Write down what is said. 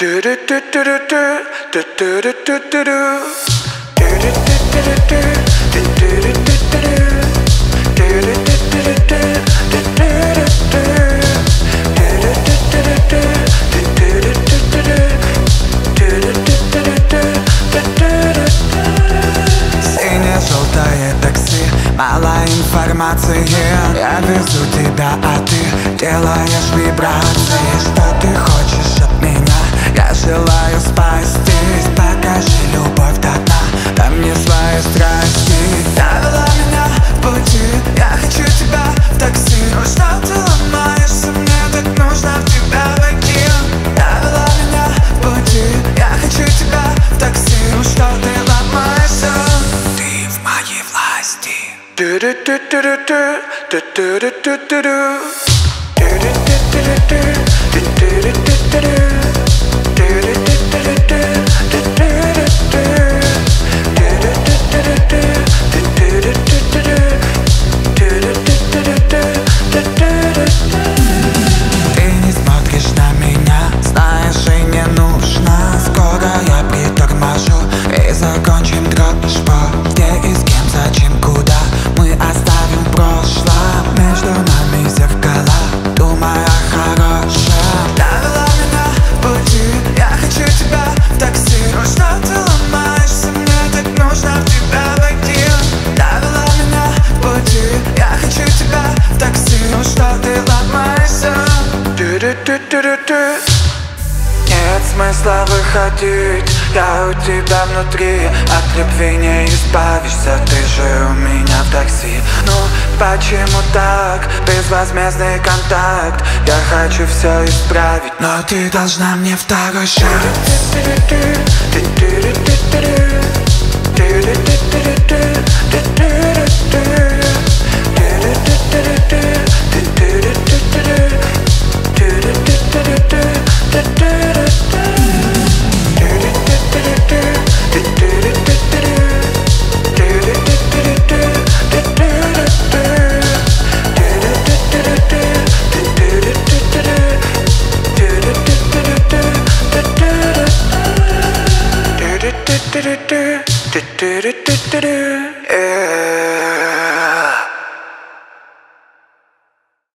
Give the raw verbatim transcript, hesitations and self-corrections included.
Сине-желтое такси, мало информации. Я везу тебя, а ты делаешь вибрации. Что ты хочешь от меня? Я желаю спастись. Покажи любовь до дна, дай мне свои страсти. Довела меня в пути, я хочу тебя в такси. Ну что ты ломаешься, мне так нужно в тебя войти. Довела меня в пути, я хочу тебя в такси. Ну что ты ломаешься, ты в моей власти. Ты не смотришь на меня, знаешь, и не нужно. Скоро я приторможу и закончим дружбу. Где и с кем, зачем, куда мы оставим в прошлом. Между нами зеркала, думая хорошая. Довела меня в пути, я хочу тебя в такси. Ну что ты ломаешься, мне так нужно в тебя войти. Довела меня в пути, я хочу тебя в такси. Ну что ты ломаешься. Нет смысла выходить, я у тебя внутри. От любви не избавишься, ты же у меня в такси. Ну почему так, безвозмездный контакт? Я хочу все исправить, но ты должна мне второй шанс. Yeah.